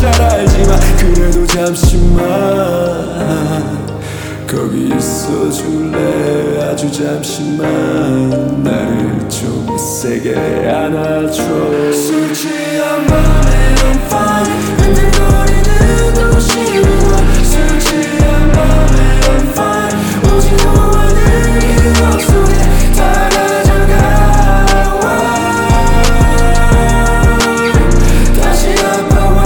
잘 알지만 그래도 잠시만 거기 있어줄래. 아주 잠시만 나를 좀 세게 안아줘. 술 취한 밤에 I'm fine 흔들거리는 도시와 술 취한 밤에 I'm fine 오직 너와는 기억 속에 다 가져가와 다시 아파와.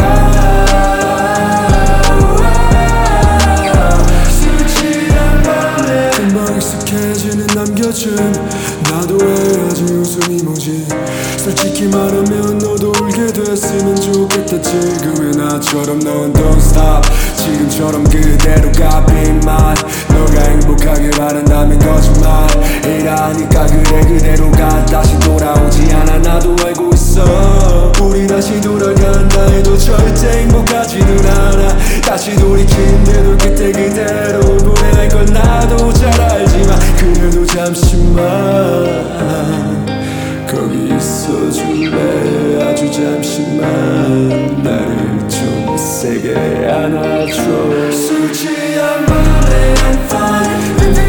술 취한 밤에 금방 익숙해지는 남겨진 나도 왜 아직 웃음이 뭐지. 솔직히 말하면 너도 울게 됐으면 좋겠다. 지금의 나처럼 넌 don't stop. 지금처럼 그대로가 be mine. 너가 행복하길 바란다면 거짓말이라니까. 그래 그대로가 다시 돌아오지 않아. 나도 알고 있어. 우리 다시 돌아간다 해도 절대 행복하지는 않아. 다시 돌이킨대도 그때 그대로 보내할 걸 나도 잘 알지만 그래도 잠시만 거기 있어줄래. 아주 잠시만 나를 좀 세게 안아줘. 술 취한 밤에 I'm fine